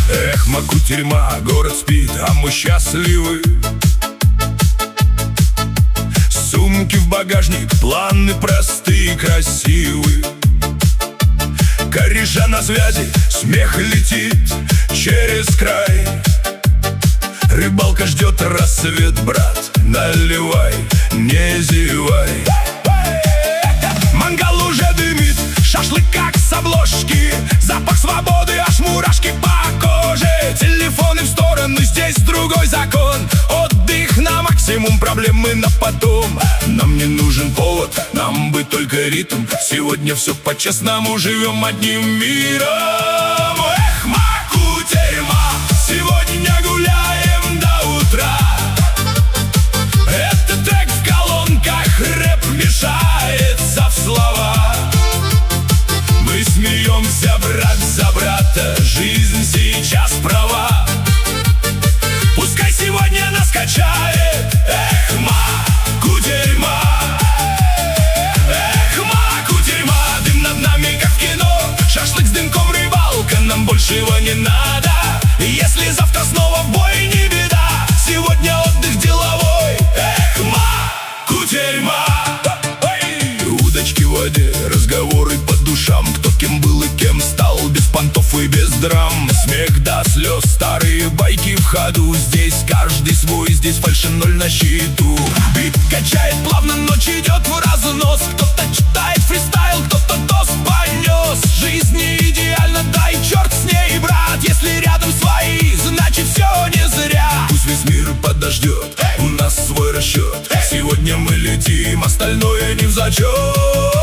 Эх, Маку-тюрьма, город спит, а мы счастливы. Сумки в багажник, планы простые, красивые. Кореша на связи, смех летит через край. Рыбалка ждет рассвет, брат, наливай, не зевай. Мангал уже дымит, шашлык как с обложки. Запах свободы, аж мурашки по коже. Телефоны в стороны, здесь другой закон. Отдых на максимум, проблемы на потом. Нам не нужен повод, нам бы только ритм. Сегодня все по-честному, живем одним миром. Эх, Маку-тюрьма, сегодня гуляем до утра. Этот трек в колонках, рэп мешается в слова. Мы смеемся, брат за брата, жизнь сейчас права. Пускай сегодня нас качает, эх, Маку-тюрьма. Эх, Маку-тюрьма, дым над нами как в кино. Шашлык с дымком, рыбалка, нам большего не надо. Если завтра снова в бой, не беда. Сегодня отдых деловой, эх, Маку-тюрьма. Удочки в воде, разговоры по душам. Кто кем был и кем стал, без понтов и без драм. Смех до слез, старые байки в ходу. Здесь каждый свой, здесь фальши ноль на счету. Бит качает плавно, ночь идет в разнос. Кто-то читает фристайл, кто-то тост понес. Жизнь не идеальна, дай черт с ней, брат. Если рядом свои, значит все не зря. Пусть весь мир подождет, у нас свой расчет. Сегодня мы летим, остальное не в зачет.